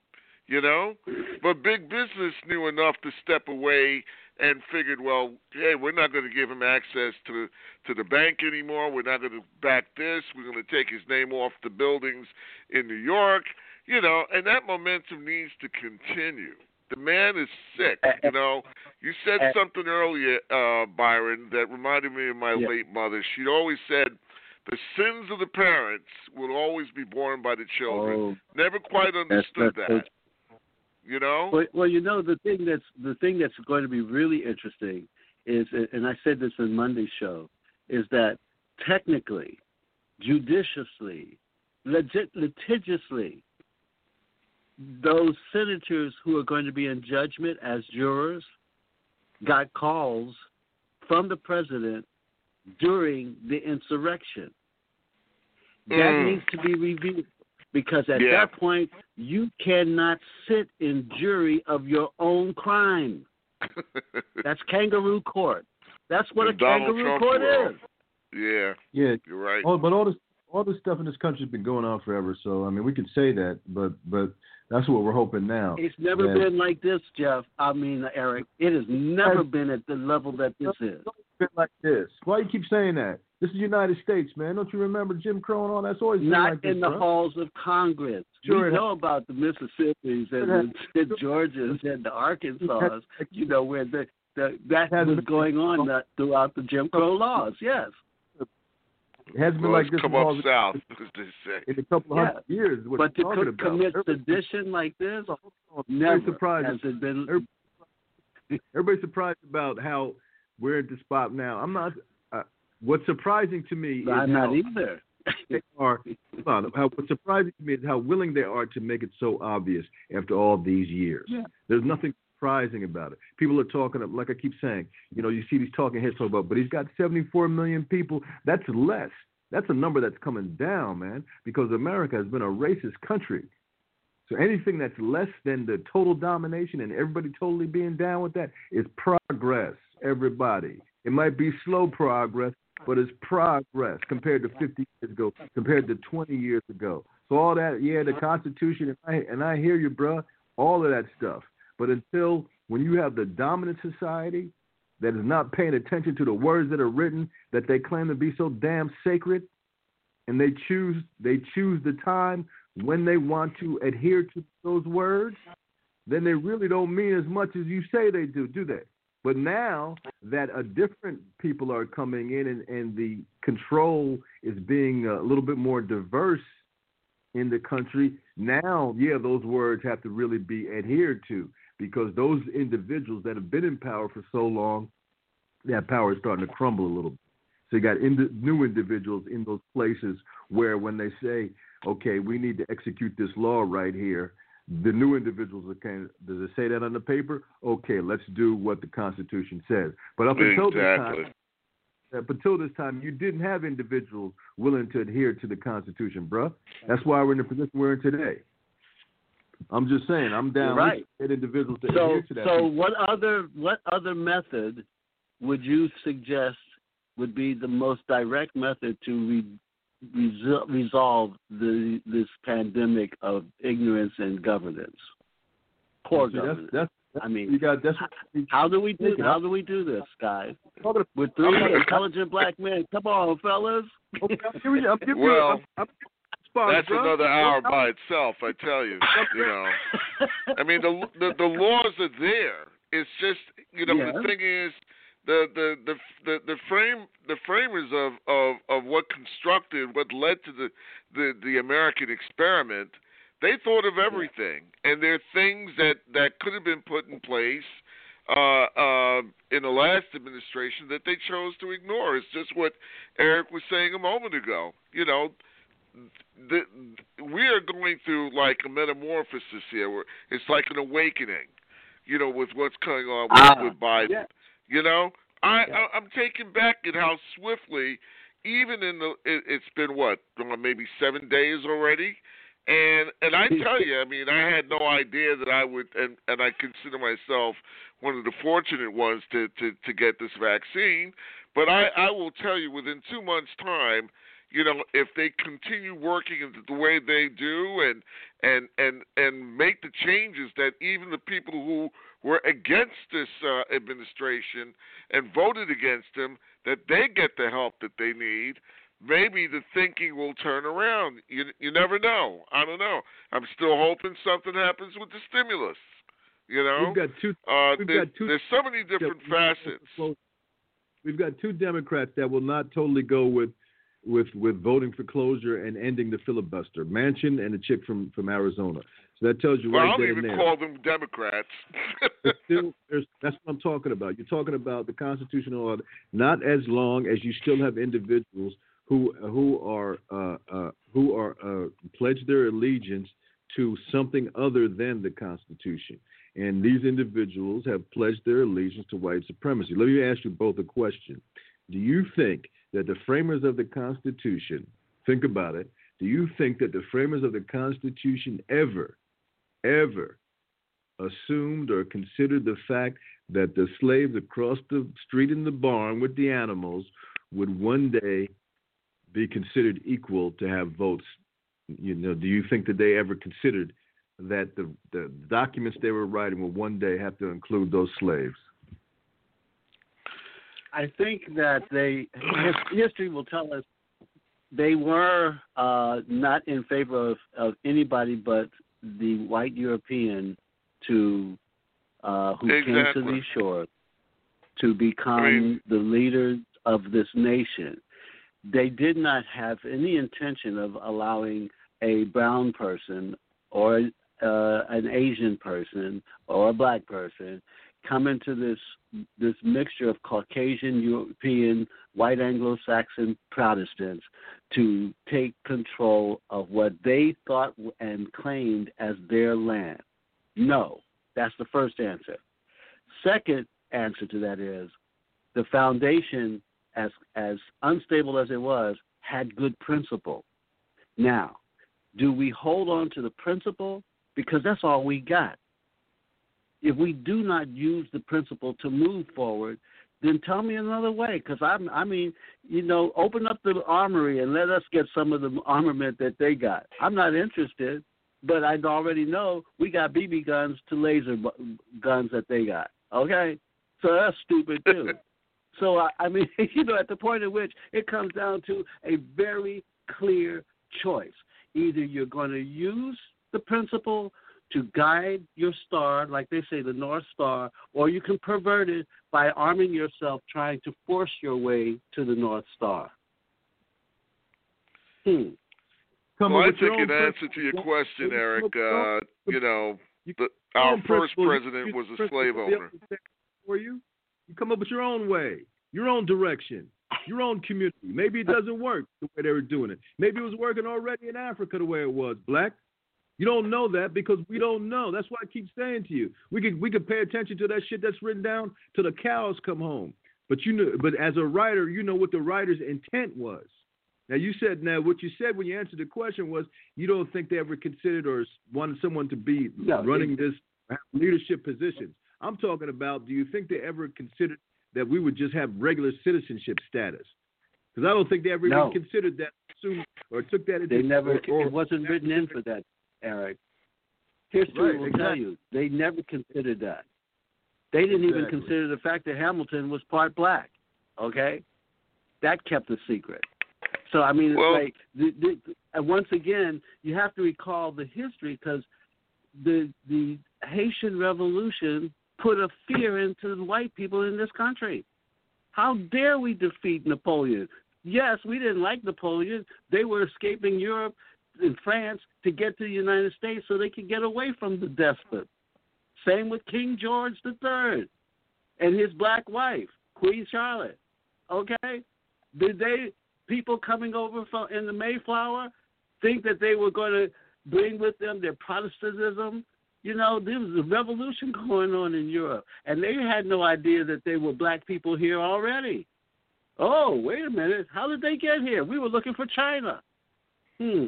you know? But big business knew enough to step away and figured, well, hey, we're not going to give him access to to the bank anymore. We're not going to back this. We're going to take his name off the buildings in New York, you know, and that momentum needs to continue. The man is sick, you know. You said something earlier, uh, Byron, that reminded me of my yeah. late mother. She'd always said, the sins of the parents will always be borne by the children. Oh, Never quite understood that's, that. that's, You know? Well, well, you know the thing that's the thing that's going to be really interesting is, and I said this in Monday's show, is that technically, judiciously, legit, litigiously, those senators who are going to be in judgment as jurors got calls from the president during the insurrection. That Mm. needs to be reviewed. Because at Yeah. that point, you cannot sit in jury of your own crime. That's kangaroo court. That's what In a Donald kangaroo Trump court world. is. Yeah, Yeah. you're right. Oh, but all this all this stuff in this country has been going on forever. So I mean, we could say that, but but that's what we're hoping now. It's never that- been like this, Jeff. I mean, Eric. It has never been at the level that this is. It's always been like this. Why you keep saying that? This is the United States, man. Don't you remember Jim Crow and all? That's always been Not like this, in the bro. halls of Congress. Sure we it know about the Mississippis and the, the Georgias and the Arkansas, you know, where the, the that was going on that throughout the Jim Crow laws. Yes. It hasn't been Well, like it's this come in all up the- south, as they say. in a couple of Yeah. hundred years. What But to you're talking co- about. commit Everybody- sedition like this, Very never surprised. has it been. Everybody- Everybody's surprised about how we're at the spot now. I'm not. Uh, what's surprising to me is I'm how not either. they are. hold on, how, what's surprising to me is how willing they are to make it so obvious after all these years. Yeah. There's nothing surprising about it. People are talking, like I keep saying, you know, you see these talking heads talk about, but he's got seventy-four million people. That's less. That's a number that's coming down, man, because America has been a racist country. So anything that's less than the total domination and everybody totally being down with that is progress, everybody. It might be slow progress, but it's progress compared to fifty years ago, compared to twenty years ago. So all that, yeah, the Constitution, and I, and I hear you, bro, all of that stuff. But until when you have the dominant society that is not paying attention to the words that are written that they claim to be so damn sacred, and they choose they choose the time when they want to adhere to those words, then they really don't mean as much as you say they do, do they? But now that a different people are coming in and, and the control is being a little bit more diverse in the country, now, yeah, those words have to really be adhered to, because those individuals that have been in power for so long, that power is starting to crumble a little bit. So you got ind- new individuals in those places where when they say, okay, we need to execute this law right here, the new individuals are kind of, does it say that on the paper? Okay, let's do what the Constitution says. But up until Exactly. this time, up until this time, you didn't have individuals willing to adhere to the Constitution, bruh. That's why we're in the position we're in today. I'm just saying, I'm down You're right. with individuals to So, adhere to that. so what other what other method would you suggest would be the most direct method to re- resol- resolve the this pandemic of ignorance and governance? Poor See, that's, governance. that's, that's, I mean, you got that's how do we do Take it how up. do we do this, guys? talking With three intelligent black men. Come on, fellas. Okay, I'm giving you, I'm giving you, Well, I'm, I'm giving you spots, That's bro. another hour by itself, I tell you. You know, I mean, the the, the laws are there. It's just, you know, Yeah. the thing is, the the, the the the frame the framers of, of, of what constructed, what led to the, the, the American experiment, they thought of everything, and there are things that, that could have been put in place uh, uh, in the last administration that they chose to ignore. It's just what Eric was saying a moment ago. You know, the, we are going through like a metamorphosis here. Where it's like an awakening, you know, with what's going on with, Ah, with Biden. yeah. You know, I, Yeah. I I'm taken back at how swiftly, even in the it, it's been what uh, maybe seven days already. And and I tell you, I mean, I had no idea that I would, and, and I consider myself one of the fortunate ones to, to, to get this vaccine. But I, I will tell you, within two months' time, you know, if they continue working the way they do and and and and make the changes that even the people who were against this uh, administration and voted against him, that they get the help that they need, maybe the thinking will turn around. You you never know. I don't know. I'm still hoping something happens with the stimulus. You know, we've got two. Uh, we've there, got two there's so many different facets. We've got two Democrats that will not totally go with with with voting for closure and ending the filibuster. Manchin and a chick from, from Arizona. So that tells you well, right I don't there even and there. call them Democrats. Still, that's what I'm talking about. You're talking about the constitutional order. Not as long as you still have individuals who who are uh, uh, who are uh, pledge their allegiance to something other than the Constitution. And these individuals have pledged their allegiance to white supremacy. Let me ask you both a question. Do you think that the framers of the Constitution, think about it, do you think that the framers of the Constitution ever, ever assumed or considered the fact that the slaves across the street in the barn with the animals would one day be considered equal to have votes? You know, do you think that they ever considered that the, the documents they were writing will one day have to include those slaves? I think that they history will tell us they were uh, not in favor of, of anybody but the white European to uh, who exactly. came to these shores to become I mean, the leaders of this nation. They did not have any intention of allowing a brown person or uh, an Asian person or a black person come into this this mixture of Caucasian, European, white Anglo-Saxon Protestants to take control of what they thought and claimed as their land. No, that's the first answer. Second answer to that is the foundation, as as unstable as it was, had good principle. Now, do we hold on to the principle? Because that's all we got. If we do not use the principle to move forward, then tell me another way. Because I, I mean, you know, open up the armory and let us get some of the armament that they got. I'm not interested, but I already know we got B B guns to laser guns that they got. Okay, so that's stupid too. So I, I mean, you know, at the point at which it comes down to a very clear choice: either you're going to use the principle to guide your star, like they say, the North Star, or you can pervert it by arming yourself trying to force your way to the North Star. Hmm. Well, I think in answer to your question, Eric, uh, you know, the, our first president was a slave owner. For you, you come up with your own way, your own direction, your own community. Maybe it doesn't work the way they were doing it. Maybe it was working already in Africa the way it was, Black. You don't know that because we don't know. That's why I keep saying to you, we could we could pay attention to that shit that's written down till the cows come home. But you know, but as a writer, you know what the writer's intent was. Now you said now what you said when you answered the question was you don't think they ever considered or wanted someone to be no, running this leadership positions. I'm talking about, do you think they ever considered that we would just have regular citizenship status? Because I don't think they ever no. even considered that assumed, or took that into They never. Or, or, it wasn't written in for that. Eric, history right, will exactly. tell you they never considered that. They didn't exactly. even consider the fact that Hamilton was part black. Okay, that kept a secret. So I mean, it's well, like the, the, and once again, you have to recall the history because the the Haitian Revolution put a fear into the white people in this country. How dare we defeat Napoleon? Yes, we didn't like Napoleon. They were escaping Europe in France to get to the United States so they could get away from the despot. Same with King George the Third and his black wife, Queen Charlotte. Okay? Did they, people coming over from in the Mayflower, think that they were going to bring with them their Protestantism? You know, there was a revolution going on in Europe, and they had no idea that there were black people here already. Oh, wait a minute. How did they get here? We were looking for China. Hmm.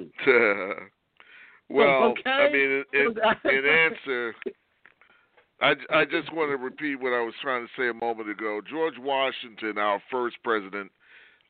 well, okay. I mean, in, in answer, I, I just want to repeat what I was trying to say a moment ago. George Washington, our first president,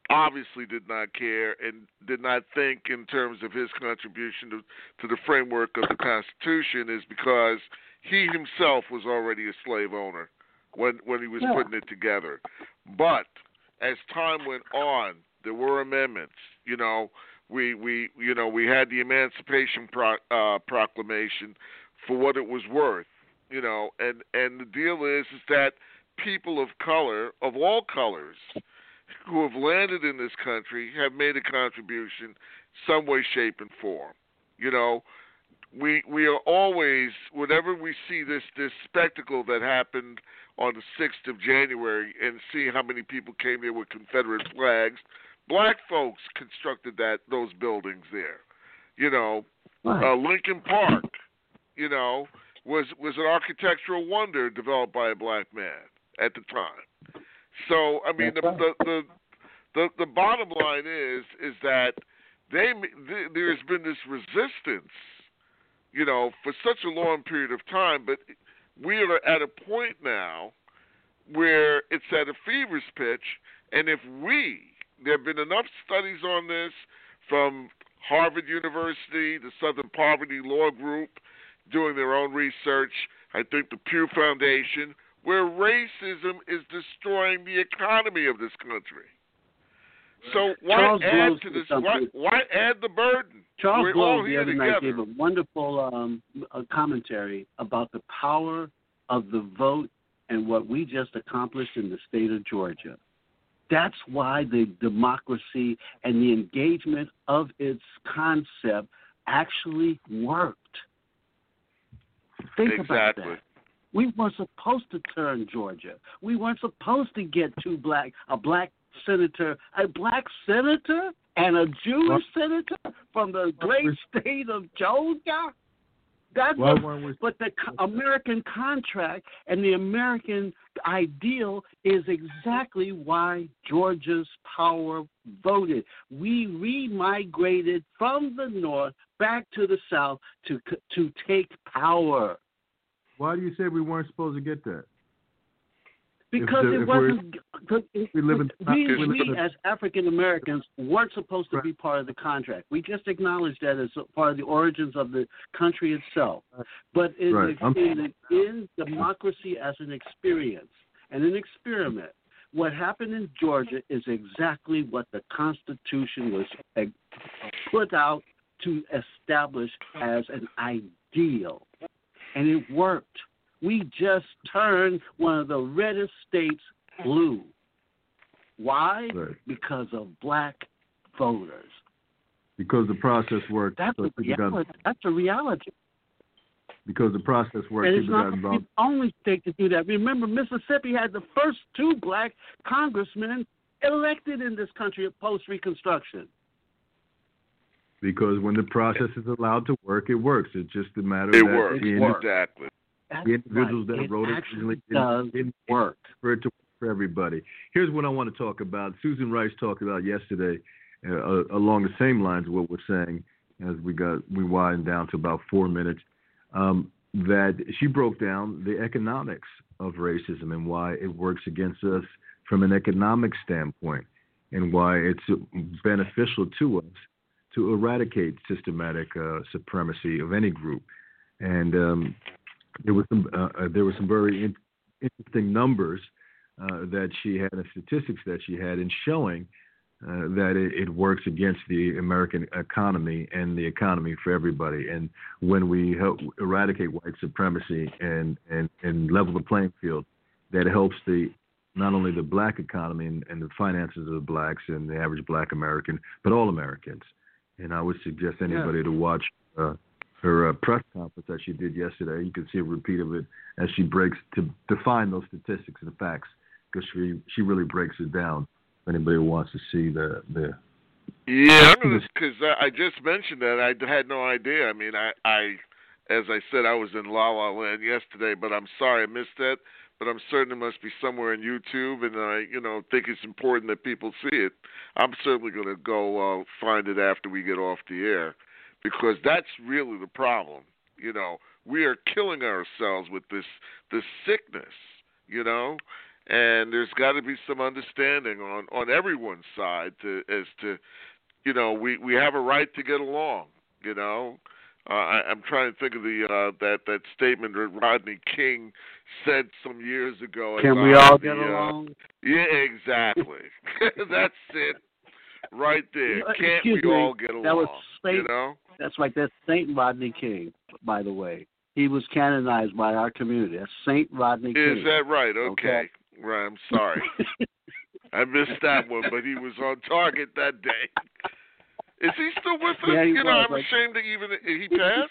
obviously did not care and did not think in terms of his contribution to, to the framework of the Constitution is because he himself was already a slave owner when when he was Yeah. putting it together. But as time went on, there were amendments. You know, we we you know we had the Emancipation Pro, uh, Proclamation for what it was worth. You know, and and the deal is is that people of color, of all colors, who have landed in this country have made a contribution some way, shape, and form. You know, we we are always, whenever we see this, this spectacle that happened on the sixth of January and see how many people came there with Confederate flags, black folks constructed that those buildings there. You know, Right. uh, Lincoln Park, you know, was was an architectural wonder developed by a black man at the time. So I mean, the, That's the the the the bottom line is is that they th- there's been this resistance, you know, for such a long period of time, but we are at a point now where it's at a fever's pitch, and if we there have been enough studies on this from Harvard University, the Southern Poverty Law Group, doing their own research, I think the Pew Foundation, where racism is destroying the economy of this country. So why Charles add Groves to did this? Why, something. why add the burden? Charles We're all Globe the here other together. night gave a wonderful um, a commentary about the power of the vote and what we just accomplished in the state of Georgia. That's why the democracy and the engagement of its concept actually worked. Think about Exactly. that. We weren't supposed to turn Georgia. We weren't supposed to get two black, a black senator, a black senator and a Jewish senator from the great state of Georgia. That's Why what, weren't we- but the co- American contract and the American ideal is exactly why Georgia's power voted. We remigrated from the north back to the south to to take power. Why do you say we weren't supposed to get that? Because If the- it if we're- wasn't. Cause it, we live in- we, we live we in- as African Americans weren't supposed to Right. be part of the contract. We just acknowledged that as part of the origins of the country itself. But in, Right. the, in, the, in democracy as an experience and an experiment, what happened in Georgia is exactly what the Constitution was uh, put out to establish as an ideal, and it worked. We just turned one of the reddest states blue. Why? Right. Because of black voters. Because the process worked. That's so a people got- reality. That's a reality. because the process worked, And it's people got not involved. the only state to do that. Remember, Mississippi had the first two black congressmen elected in this country post-Reconstruction. Because when the process is allowed to work, it works. It's just a matter It that works. the, It indi- works. Exactly. That's the individuals right. that it wrote it actually originally does didn't, didn't work. for it to work for everybody. Here's what I want to talk about. Susan Rice talked about yesterday, uh, along the same lines of what we're saying, as we got we widened down to about four minutes. Um, that she broke down the economics of racism and why it works against us from an economic standpoint, and why it's beneficial to us to eradicate systematic uh, supremacy of any group. And um, there was some uh, uh, there were some very in- interesting numbers uh, that she had and statistics that she had in showing uh, that it, it works against the American economy and the economy for everybody. And when we help eradicate white supremacy and, and, and level the playing field, that helps the not only the black economy and, and the finances of the blacks and the average black American, but all Americans. And I would suggest anybody yeah. to watch uh, her uh, press conference that she did yesterday. You can see a repeat of it as she breaks to define those statistics and facts, because she she really breaks it down. If anybody wants to see the the yeah, because I just mentioned that I had no idea. I mean, I, I as I said, I was in La La Land yesterday, but I'm sorry I missed that. But I'm certain it must be somewhere on YouTube, and I, you know, think it's important that people see it. I'm certainly going to go uh, find it after we get off the air, because that's really the problem. You know, we are killing ourselves with this this sickness. You know, and there's got to be some understanding on, on everyone's side to as to, you know, we, we have a right to get along. You know, uh, I, I'm trying to think of the uh, that that statement that Rodney King said some years ago. Can we all get the, along? Uh, yeah, exactly. That's it, right there. Can't Excuse we me, all get along? That was Saint, you know, that's right. That's Saint Rodney King, by the way. He was canonized by our community. That's Saint Rodney King. Is that right? Okay. okay. Right. I'm sorry. I missed that one, but he was on target that day. Is he still with us? Yeah, he you know, was, I'm like, ashamed that even he passed.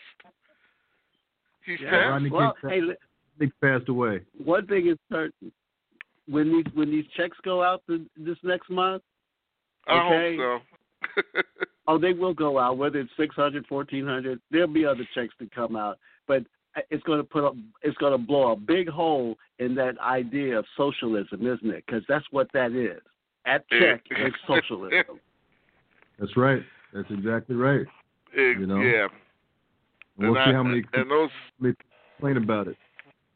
He's yeah, passed. Rodney well, King hey, Nick passed away. one thing is certain: when these when these checks go out th- this next month, okay, I hope so. oh, they will go out. Whether it's six hundred, fourteen hundred, there'll be other checks to come out, but it's going to put a, it's going to blow a big hole in that idea of socialism, isn't it? Because that's what that is. At check is socialism. That's right. That's exactly right. It, You know? Yeah. And we'll and see I, how many and those. people complain about it.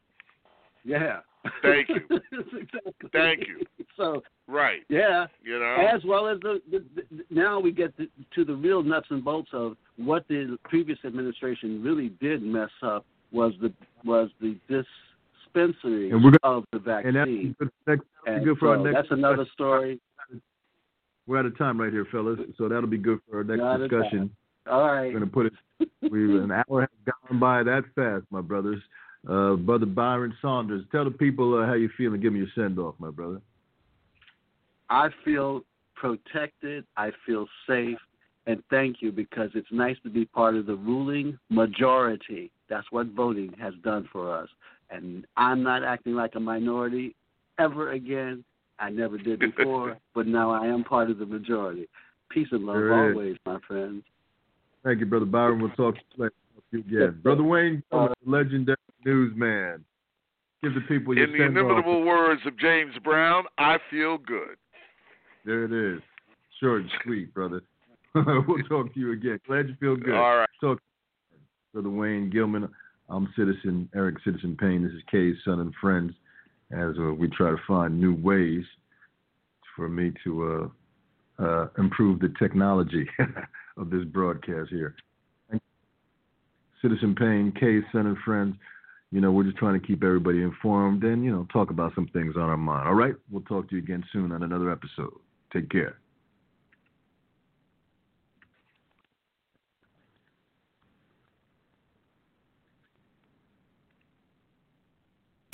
Yeah. Thank you. Exactly. Thank you. So Right. yeah, You know. as well as the, the, the now we get the, to the real nuts and bolts of what the previous administration really did mess up was the was the dispensary And we're gonna, of the and that's vaccine. good, that's And good for so our next. that's another story. We're out of time right here, fellas. So that'll be good for our next Not at discussion. All right. We're gonna put it. We an hour has gone by that fast, my brothers. Uh, brother Byron Saunders, tell the people uh, how you feel and give me your send off, my brother. I feel protected. I feel safe. And thank you, because it's nice to be part of the ruling majority. That's what voting has done for us. And I'm not acting like a minority ever again. I never did before, but now I am part of the majority. Peace and love There always, my friends. Thank you, Brother Byron. We'll talk to you later. Talk to you again. Brother Wayne, uh, legendary newsman. Give the people your In the send off. inimitable words of James Brown, I feel good. There it is. Short and sweet, brother. We'll talk to you again. Glad you feel good. All right. Talk to Brother Wayne Gilman. I'm Citizen Eric Citizen Payne. This is Kay's Son and Friends, as uh, we try to find new ways for me to uh, uh, improve the technology of this broadcast here. Citizen Payne, Kay's Son and Friends. You know, we're just trying to keep everybody informed and, you know, talk about some things on our mind. All right? We'll talk to you again soon on another episode. Take care.